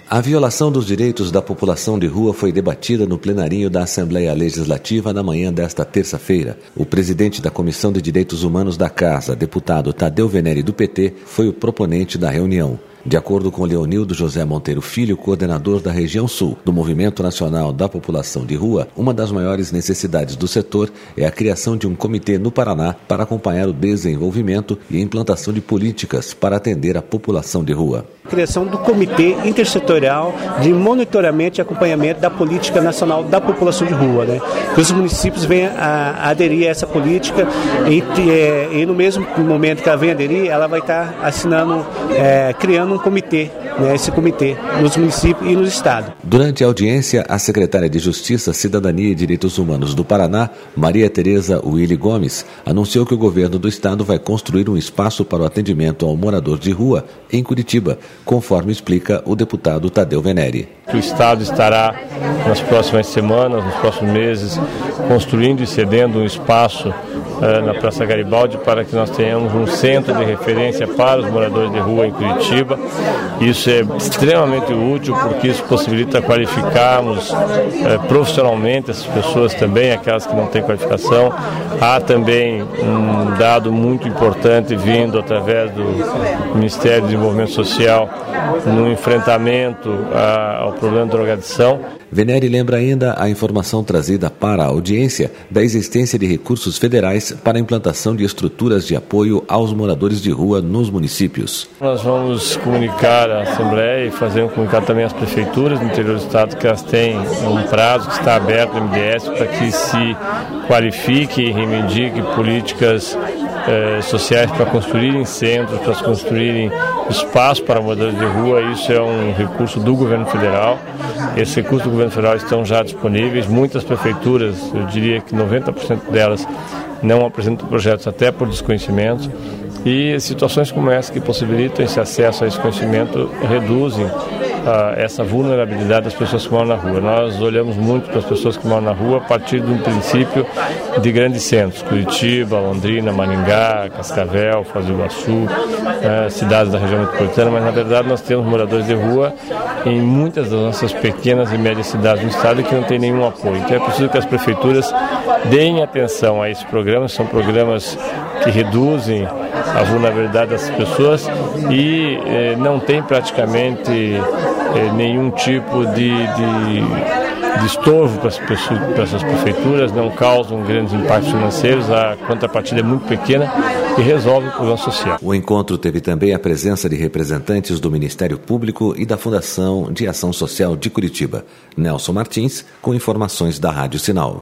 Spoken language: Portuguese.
A violação dos direitos da população de rua foi debatida no plenarinho da Assembleia Legislativa na manhã desta terça-feira. O presidente da Comissão de Direitos Humanos da Casa, deputado Tadeu Venere, do PT, foi o proponente da reunião. De acordo com Leonildo José Monteiro Filho, coordenador da região sul do Movimento Nacional da População de Rua, uma das maiores necessidades do setor é a criação de um comitê no Paraná para acompanhar o desenvolvimento e a implantação de políticas para atender a população de rua. Criação do Comitê Intersetorial de Monitoramento e Acompanhamento da Política Nacional da População de Rua, que os municípios venham a aderir a essa política e no mesmo momento que ela vem aderir, ela vai estar assinando, criando um comitê, esse comitê nos municípios e no estado. Durante a audiência, a secretária de Justiça, Cidadania e Direitos Humanos do Paraná, Maria Tereza Willy Gomes, anunciou que o governo do estado vai construir um espaço para o atendimento ao morador de rua em Curitiba, conforme explica o deputado Tadeu Venere. O Estado estará nas próximas semanas, nos próximos meses, construindo e cedendo um espaço na Praça Garibaldi para que nós tenhamos um centro de referência para os moradores de rua em Curitiba. Isso é extremamente útil porque isso possibilita qualificarmos profissionalmente essas pessoas também, aquelas que não têm qualificação. Há também um dado muito importante vindo através do Ministério do Desenvolvimento Social no enfrentamento ao problema da drogadição. Venere lembra ainda a informação trazida para a audiência da existência de recursos federais para a implantação de estruturas de apoio aos moradores de rua nos municípios. Nós vamos comunicar à Assembleia e fazer um comunicado também às prefeituras do interior do estado que elas têm um prazo que está aberto no MDS para que se qualifique e reivindique políticas sociais para construírem centros, para construírem espaço para moradores de rua. Isso é um recurso do governo federal. Esses recursos do governo federal estão já disponíveis. Muitas prefeituras, eu diria que 90% delas, não apresentam projetos até por desconhecimento. E situações como essa que possibilitam esse acesso a esse conhecimento reduzem essa vulnerabilidade das pessoas que moram na rua. Nós olhamos muito para as pessoas que moram na rua a partir de um princípio de grandes centros, Curitiba, Londrina, Maringá, Cascavel, Foz do Iguaçu, cidades da região metropolitana, mas na verdade nós temos moradores de rua em muitas das nossas pequenas e médias cidades do estado que não tem nenhum apoio. Então é preciso que as prefeituras deem atenção a esses programas, são programas que reduzem a vulnerabilidade das pessoas e não tem praticamente nenhum tipo de estorvo para essas prefeituras, não causam grandes impactos financeiros, a contrapartida é muito pequena e resolve o problema social. O encontro teve também a presença de representantes do Ministério Público e da Fundação de Ação Social de Curitiba. Nelson Martins, com informações da Rádio Sinal.